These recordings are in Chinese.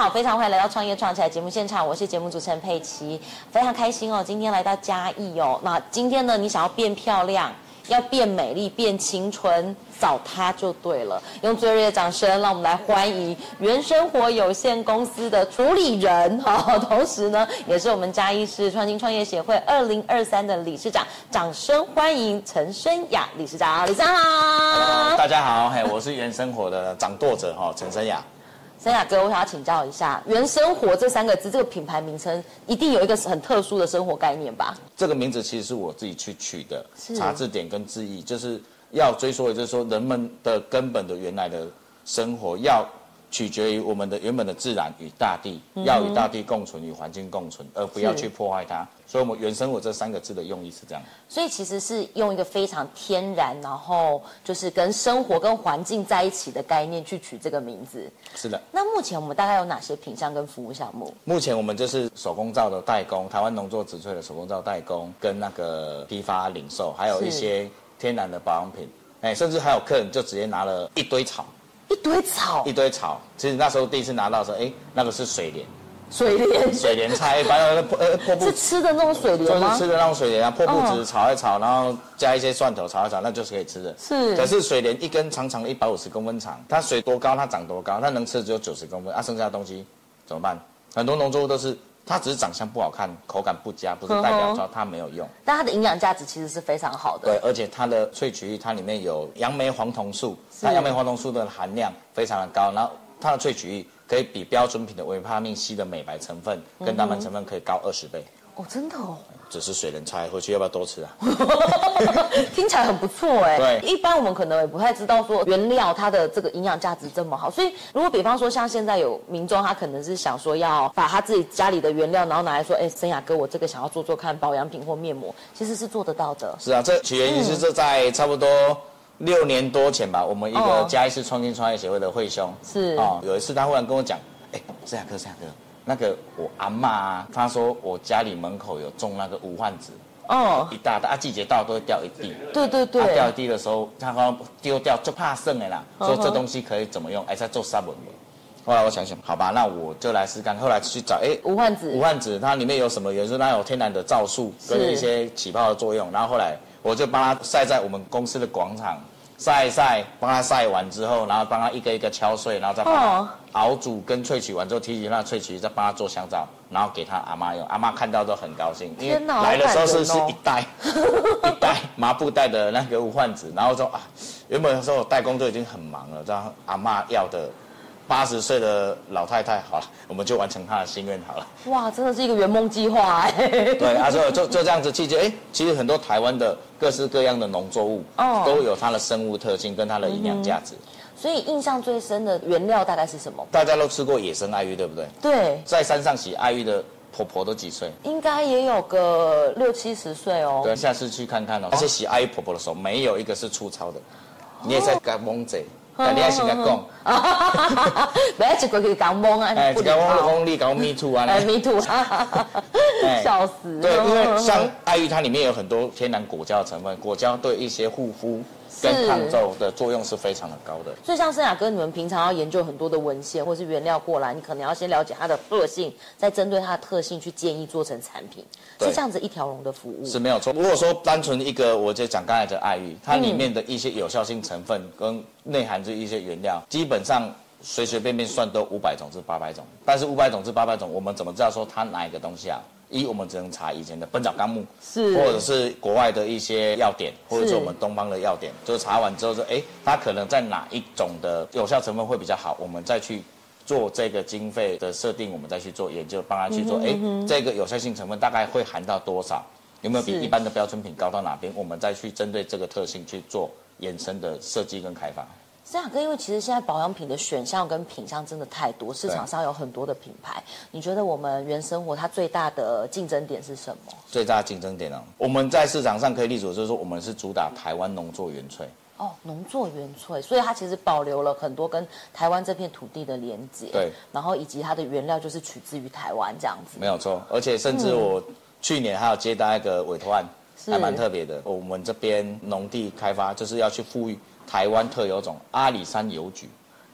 好，非常欢迎来到创业创起来节目现场，我是节目主持人佩琪，非常开心哦，今天来到嘉义哦。那今天呢，你想要变漂亮，要变美丽，变青春，找它就对了。用最热烈的掌声，让我们来欢迎原生活有限公司的主理人，同时呢，也是我们嘉义市创新创业协会2023的理事长。掌声欢迎陈升雅理事长，理事长好。 大家好，我是原生活的掌舵者陈升雅。 升雅哥，我想要请教一下，原生活这3个字，这个品牌名称一定有一个很特殊的生活概念吧？ 这个名字其实是我自己去取的，查字典跟字义，就是要追溯，也就是说人们的根本的原来的生活要取决于我们的原本的自然与大地，要与大地共存，与环境共存，而不要去破坏它。所以，我们原生活这3个字的用意是这样。 所以其实是用一个非常天然，然后就是跟生活跟环境在一起的概念去取这个名字。 是的。 那目前我们大概有哪些品项跟服务项目？ 目前我们就是手工皂的代工，台湾农作植萃的手工皂代工，跟那个批发零售，还有一些天然的保养品。甚至还有客人就直接拿了一堆草。 一堆草， 一堆草。其实那时候第一次拿到的时候，那个是水莲。水莲菜，把那个破布是吃的那种水莲吗？ 就是吃的那种水莲啊，破布子炒一炒，然后加一些蒜头炒一炒，那就是可以吃的。 是。 可是水莲一根长长的150公分长，它水多高它长多高，它能吃的只有90公分，剩下的东西怎么办？很多农作物都是。它只是长相不好看，口感不佳，不是代表说它没有用。 但它的营养价值其实是非常好的。 对，而且它的萃取率，它里面有杨梅黄酮素，它杨梅黄酮素的含量非常的高，然后它的萃取率可以比标准品的维他命 C 的美白成分跟蛋白成分可以高20倍。 哦，真的哦。 只是水莲菜，回去要不要多吃啊？ 听起来很不错哎。对，一般我们可能也不太知道说原料它的这个营养价值这么好，所以如果比方说像现在有民众他可能是想说要把他自己家里的原料，然后拿来说，升雅哥，我这个想要做看保养品或面膜，其实是做得到的。是啊，这起源于是这在差不多6年多前吧，我们一个嘉义市创新创业协会的会兄是有一次他忽然跟我讲，升雅哥。那个我阿嬷她说我家里门口有种那个无患子，一大袋，季节到都会掉一地。对。掉一地的时候，她说丢掉就怕剩的啦，说这东西可以怎么用？在做沙文的。后来我想想，好吧，那我就来试看。后来去找，无患子它里面有什么元素？它有天然的皂素跟一些起泡的作用。然后后来我就帮它晒在我们公司的广场。晒一晒，帮它晒完之后，然后帮它一个一个敲碎，然后再把它熬煮跟萃取完之后，提取它的萃取，再帮它做香皂，然后给他阿妈用。阿妈看到都很高兴，因为来的时候是一袋麻布袋的那个无患子，然后说原本的时候代工就已经很忙了，这样阿妈要的。80岁的老太太，好了，我们就完成她的心愿好了。哇， 真的是一个圆梦计划哎。 对，就这样子去就其实很多台湾的各式各样的农作物，都有它的生物特性跟它的营养价值。 所以印象最深的原料大概是什么？ 大家都吃过野生爱玉，对不对？ 对。 在山上洗爱玉的婆婆都几岁？ 应该也有个60、70岁哦。 对，下次去看看哦。那些洗爱玉婆婆的手，没有一个是粗糙的，你也在干蒙贼。但你要先讲， 不要一个去讲懵啊！ 一个懵你讲 me too 啊 ，me too， 笑死！ 对，因为像爱玉，它里面有很多天然果胶的成分，果胶对一些护肤跟抗皱的作用是非常的高的。 所以像升雅哥，你们平常要研究很多的文献或是原料过来，你可能要先了解它的特性，再针对它的特性去建议做成产品，是这样子一条龙的服务。 是没有错。如果说单纯一个，我就讲刚才的爱玉，它里面的一些有效性成分跟内含着一些原料，基本上随随便便算都500种至800种。但是500种至800种，我们怎么知道说它哪一个东西啊？我们只能查以前的《本草纲目》，或者是国外的一些药典，或者是我们东方的药典，就是查完之后说，它可能在哪一种的有效成分会比较好，我们再去做这个经费的设定，我们再去做研究，帮他去做，这个有效性成分大概会含到多少？有没有比一般的标准品高到哪边？我们再去针对这个特性去做衍生的设计跟开发。 升雅哥，因为其实现在保养品的选项跟品项真的太多，市场上有很多的品牌，你觉得我们原生活它最大的竞争点是什么？ 最大的竞争点我们在市场上可以立足，就是说我们是主打台湾农作原萃。 农作原萃，所以它其实保留了很多跟台湾这片土地的连结，对，然后以及它的原料就是取自于台湾这样子。 没有错，而且甚至我去年还有接到一个委托案，还蛮特别的。我们这边农地开发就是要去富裕台湾特有种阿里山邮菊，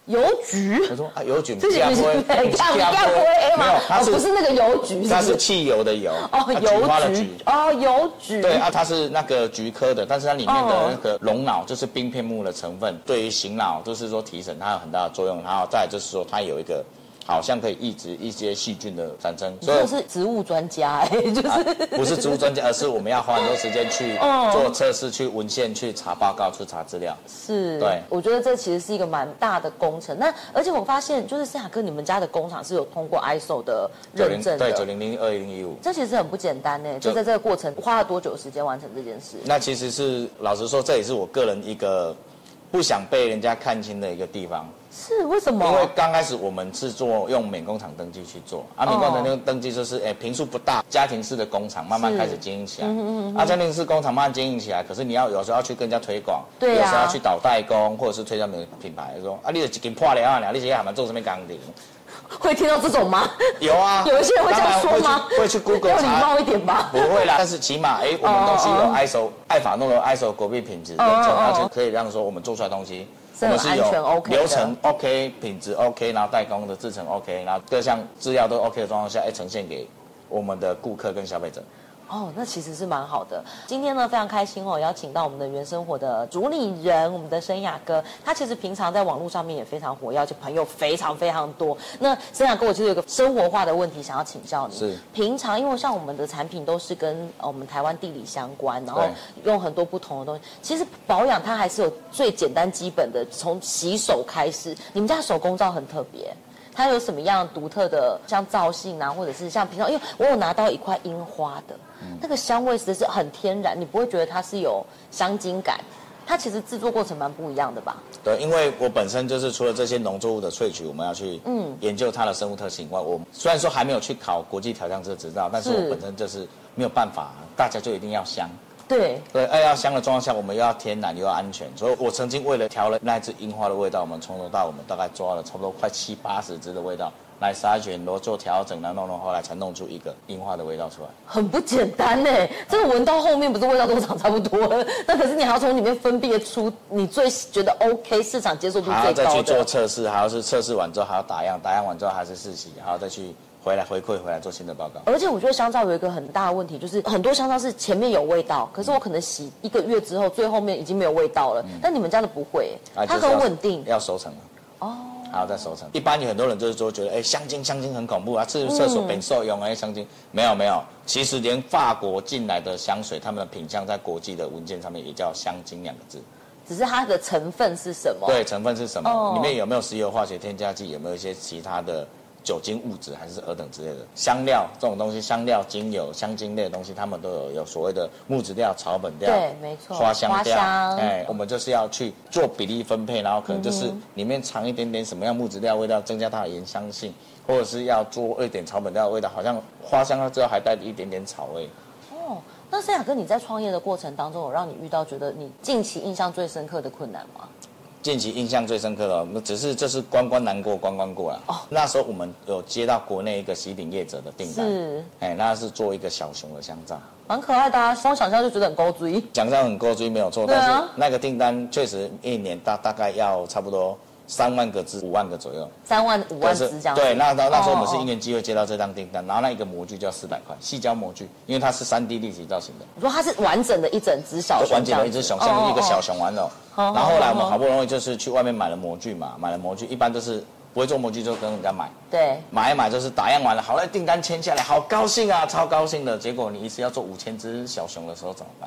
邮局？ 他说啊，邮局这是没有，它不是那个邮局， 它是汽油的油， 邮局邮局。 对啊，它是那个菊科的，但是它里面的那个龙脑就是冰片目的成分，对于醒脑就是说提神，它有很大的作用。然后再来就是说它有一个。好像可以抑制一些细菌的产生， 所以是植物专家就是不是植物专家，而是我们要花很多时间去做测试、去文献、去查报告、去查资料。 是， 对， 我觉得这其实是一个蛮大的工程。那而且我发现，就是思雅哥，你们家的工厂是有通过 ISO 的认证的， 对，9001-2015， 这其实很不简单呢。就在这个过程花了多久时间完成这件事？ 那其实是老实说，这也是我个人一个不想被人家看清的一个地方。 是为什么？ 因为刚开始我们是用免工厂登记去做，免工厂登记就是坪数不大，家庭式的工厂慢慢开始经营起来。家庭式工厂慢慢经营起来，可是你有时候要去跟人家推广， 对有时候要去导代工，或者是推销品牌，说你就一根破了啊，你这些还蛮做什么工程？ 会听到这种吗？ 有啊， 有一些人会这样说吗？ 会去 Google 查， 要礼貌一点吧。 不会啦，但是起码我们东西有 ISO 爱法诺的 ISO 国际品质认证，而且可以让说我们做出来的东西。我们是有流程 OK， 品质 OK， 然后代工的制程 OK， 然后各项资料都 OK 的状况下，呈现给我们的顾客跟消费者。 那其实是蛮好的。今天呢，非常开心邀请到我们的原生活的主理人，我们的申雅哥。他其实平常在网络上面也非常活跃，而且朋友非常非常多。那申雅哥，我其实有个生活化的问题想要请教你。 是。 平常因为像我们的产品都是跟我们台湾地理相关，然后用很多不同的东西。其实保养它还是有最简单基本的，从洗手开始。你们家手工皂很特别。它有什么样独特的像皂性啊，或者是像平常，因为我有拿到一块樱花的，那个香味实在是很天然，你不会觉得它是有香精感。它其实制作过程蛮不一样的吧？ 对，因为我本身就是除了这些农作物的萃取，我们要去研究它的生物特性以外，我虽然说还没有去考国际调香师的执照，但是我本身就是没有办法，大家就一定要香。对，要香的状况下，我们又要天然又要安全，所以我曾经为了调了那只樱花的味道，我们从头到我们大概抓了差不多快70-80支的味道来筛选，然后做调整，然后弄，后来才弄出一个樱花的味道出来。很不简单哎，这个闻到后面不是味道都长差不多了，那可是你还要从里面分别出你最觉得 OK 市场接受度最高的，还要再去做测试，还要是测试完之后还要打样，打样完之后还是试洗，还要再去。回来回馈回来做新的报告，而且我觉得香皂有一个很大的问题，就是很多香皂是前面有味道，可是我可能洗1个月之后，最后面已经没有味道了。但你们家的不会，它很稳定，要熟成了。还要再熟成。一般有很多人就是说觉得，香精很恐怖啊，厕所本受用香精，没有，其实连法国进来的香水，他们的品项在国际的文件上面也叫香精2个字。只是它的成分是什么？对，成分是什么？里面有没有石油化学添加剂？有没有一些其他的？酒精物质还是等之类的香料这种东西，香料、精油、香精类的东西，他们都有所谓的木质调、草本调，对，没错，花香调。我们就是要去做比例分配，然后可能就是里面藏一点点什么样木质调味道，增加它的原香性，或者是要做一点草本调的味道，好像花香之后还带一点点草味。那申雅哥，你在创业的过程当中，有让你遇到觉得你近期印象最深刻的困难吗？近期印象最深刻的，只是这是关难过关过了。那时候我们有接到国内一个喜饼业者的订单，是，那是做一个小熊的香皂，蛮可爱的啊，光想象就觉得很勾追，想象很勾追没有错，但是那个订单确实一年大概要差不多3万个支，5万个左右，3万5万支这样。对，那时候我们是因缘机会接到这张订单，然后那一个模具就要400块，细胶模具，因为它是3D 立体造型的。你说它是完整的一整只小熊，完整的一只熊，像一个小熊玩偶。然后后来我们好不容易就是去外面买了模具嘛，一般都是不会做模具就跟人家买，对，买一买就是打样完了，好了，订单签下来，好高兴啊，超高兴的。结果你一次要做5000只小熊的时候怎么办？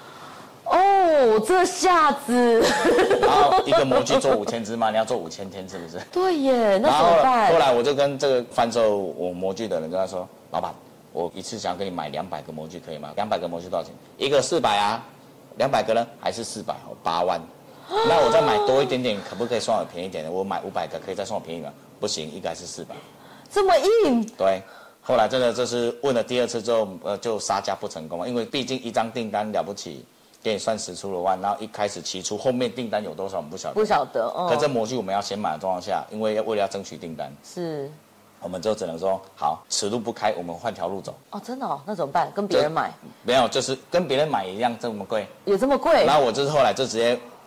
这下子，然后一个模具做5000只嘛，你要做5000天，是不是？对耶，那怎么办？后来我就跟这个贩售我模具的人跟他说，老板，我一次想要跟你买200个模具可以吗？200个模具多少钱？一个400啊，200个呢还是400，8万。那我再买多一点点，可不可以算我便宜一点的？我买500个可以再算我便宜吗？不行，一个还是400。这么硬？对。后来真的就是问了第2次之后，就杀价不成功嘛，因为毕竟一张订单了不起。给你算10出了万，然后一开始起初，后面订单有多少我们不晓得。可这模具我们要先买的状况下，因为为了要争取订单，是，我们就只能说好，此路不开，我们换条路走。真的那怎么办？跟别人买？没有，就是跟别人买一样这么贵，也这么贵。然后我就是后来就直接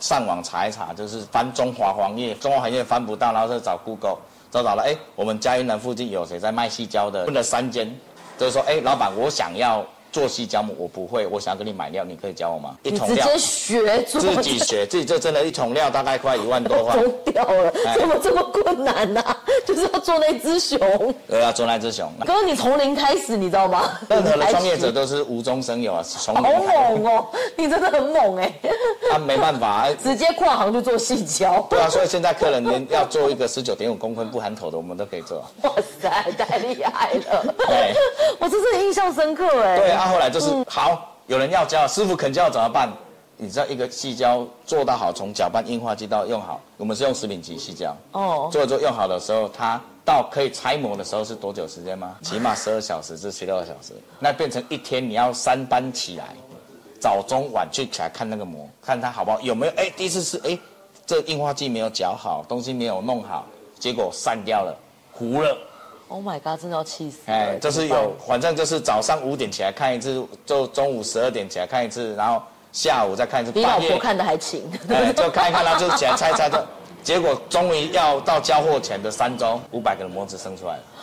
上网查一查，就是翻中华黄页，中华黄页翻不到，然后就找 Google， 找到了，我们嘉义南附近有谁在卖矽胶的？问了3间，就是说，老板，我想要做矽胶膜，我不会，我想要跟你买料，你可以教我吗？ 一桶料，你直接学做， 自己学，自己就真的一桶料大概快1万多块， 疯掉了，怎么这么困难呢？就是要做那只熊， 要做那只熊。 可是你从零开始，你知道吗？ 任何的创业者都是无中生有啊，从零。 好猛哦，你真的很猛没办法， 直接跨行去做矽胶。 对啊，所以现在客人连要做一个19.5公分不含头的，我们都可以做。 哇塞，太厉害了！对，我真是印象深刻对啊，后来就是好，有人要教，师傅肯教怎么办？你知道一个矽胶做到好，从搅拌硬化机到用好，我们是用食品级矽胶。做用好的时候，它到可以拆模的时候是多久时间吗？起码12小时至16个小时。那变成一天你要3班起来，早中晚去起来看那个模，看它好不好，有没有第一次是这硬化剂没有搅好，东西没有弄好，结果散掉了，糊了。 Oh my god， 真的要气死了！ 就是反正就是早上5点起来看一次，就中午12点起来看一次，然后下午再看一次。 比老婆看的还勤。 就看一看，然后就起来拆，结果终于要到交货前的3周，500个模子生出来了。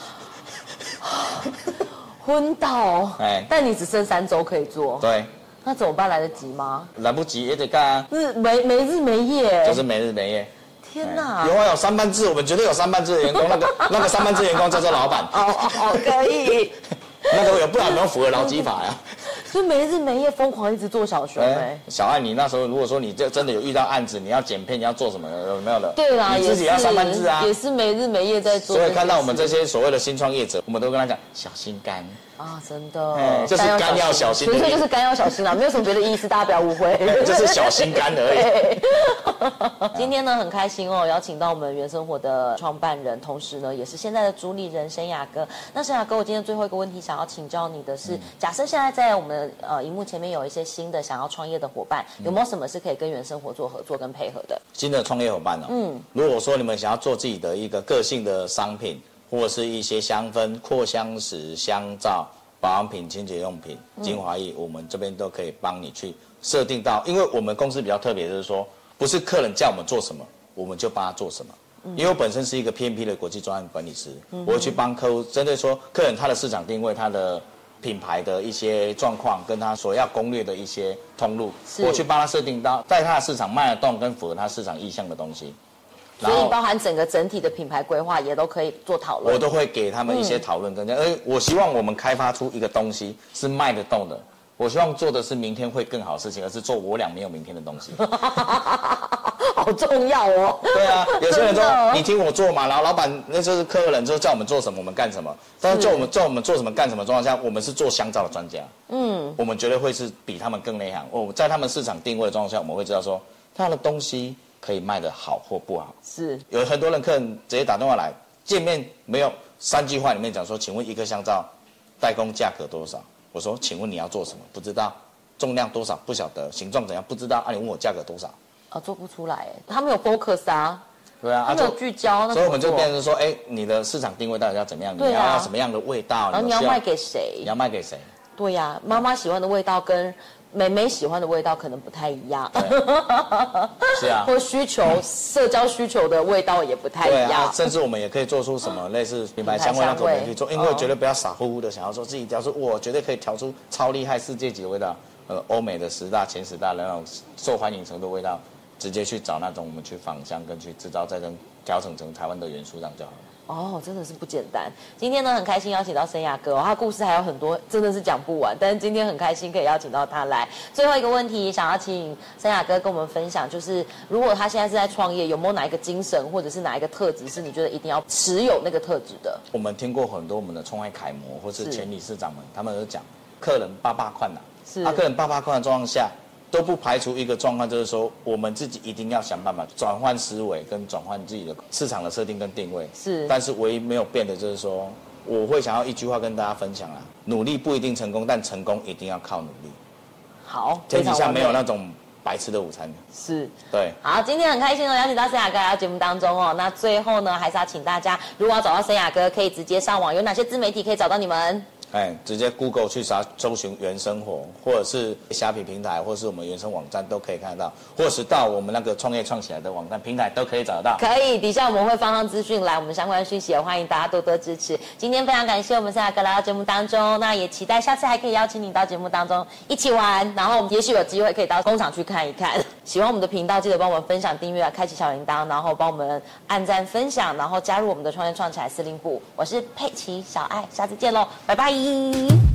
昏倒。但你只剩3周可以做。 对。 那怎么办？来得及吗？ 来不及也得干啊。 没日没夜。 就是没日没夜。 天哪！ 有3班制，我们绝对有3班制的员工，那个3班制员工叫做老板。 可以。 那个不然没有符合劳基法呀。 就没日没夜疯狂一直做小熊小艾，你那时候如果说你真的有遇到案子，你要剪片，你要做什么，有没有的？ 对啦， 你自己要3班制啊， 也是没日没夜在做。 所以看到我们这些所谓的新创业者，我们都跟他讲小心肝啊，真的， 就是肝要小心， 纯粹就是肝要小心啦，没有什么别的意思，大家不要误会， 就是小心肝而已。 今天呢很开心哦，邀请到我们原生活的创办人，同时呢也是现在的主理人申雅哥。那申雅哥，我今天最后一个问题想要请教你的是，假设现在在我们荧幕前面有一些新的想要创业的伙伴，有没有什么是可以跟原生活做合作跟配合的？ 新的创业伙伴如果说你们想要做自己的一个个性的商品，或者是一些香氛、扩香石、香皂、保养品、清洁用品、精华液，我们这边都可以帮你去设定到。因为我们公司比较特别，就是说不是客人叫我们做什么，我们就帮他做什么。因为我本身是一个 PMP 的国际专案管理师，我会去帮客户针对说客人他的市场定位、他的品牌的一些状况，跟他所要攻略的一些通路，我去帮他设定到在他的市场卖得动跟符合他市场意向的东西。 所以包含整体的品牌规划也都可以做讨论， 我都会给他们一些讨论跟我希望我们开发出一个东西是卖得动的，我希望做的是明天会更好的事情，而是做我俩没有明天的东西。 好重要哦。 对啊，有些人说你听我做嘛，然后老板那就是客人就叫我们做什么我们干什么，但是叫我们做什么干什么状况下，我们是做香皂的专家，我们绝对会是比他们更内行。在他们市场定位的状况下，我们会知道说他的东西可以卖得好或不好。 是有很多人客人直接打电话来，见面没有3句话里面讲说，请问一颗香皂代工价格多少？我说请问你要做什么？不知道。重量多少不晓得，形状怎样不知道。你问我价格多少？ 做不出来，他们有 focus 啊。 对啊， 他们有聚焦， 所以我们就变成说，你的市场定位到底要怎么样？你要什么样的味道？ 然后你要卖给谁？ 你要卖给谁？ 对呀，妈妈喜欢的味道跟妹妹喜欢的味道可能不太一样。 是啊， 或社交需求的味道也不太一样。 甚至我们也可以做出什么类似品牌香味那种也可以做，因为我绝对不要傻乎乎的想要说自己调出，我绝对可以调出超厉害世界级的味道。欧美的10大前10大的那种受欢迎程度味道，直接去找那种我们去仿香跟去制造，再跟调整成台湾的元素这样就好了。 真的是不简单。今天呢很开心邀请到申雅哥他故事还有很多，真的是讲不完。但是今天很开心可以邀请到他来。最后一个问题，想要请申雅哥跟我们分享，就是如果他现在是在创业，有没有哪一个精神或者是哪一个特质是你觉得一定要持有那个特质的？ 我们听过很多我们的创业楷模或是前理事长们，他们都讲客人爸困难。客人爸困难的状况下，都不排除一个状况，就是说我们自己一定要想办法转换思维跟转换自己的市场的设定跟定位。但是唯一没有变的就是说，我会想要一句话跟大家分享啦：努力不一定成功，但成功一定要靠努力。 好， 天底下没有那种白吃的午餐。对。 好，今天很开心邀请到申雅哥来到节目当中哦。那最后呢，还是要请大家，如果要找到申雅哥，可以直接上网，有哪些自媒体可以找到你们？ 直接 Google 去搜寻原生活，或者是虾皮平台，或者是我们原生网站都可以看得到，或者是到我们那个创业创起来的网站平台都可以找得到。 可以，底下我们会放上资讯栏，我们相关讯息，也欢迎大家多多支持。今天非常感谢我们赛亚哥来到节目当中，那也期待下次还可以邀请你到节目当中一起玩，然后也许有机会可以到工厂去看一看。喜欢我们的频道，记得帮我们分享、订阅、开启小铃铛，然后帮我们按赞、分享，然后加入我们的创业创起来司令部。我是佩奇小爱，下次见喽，拜拜。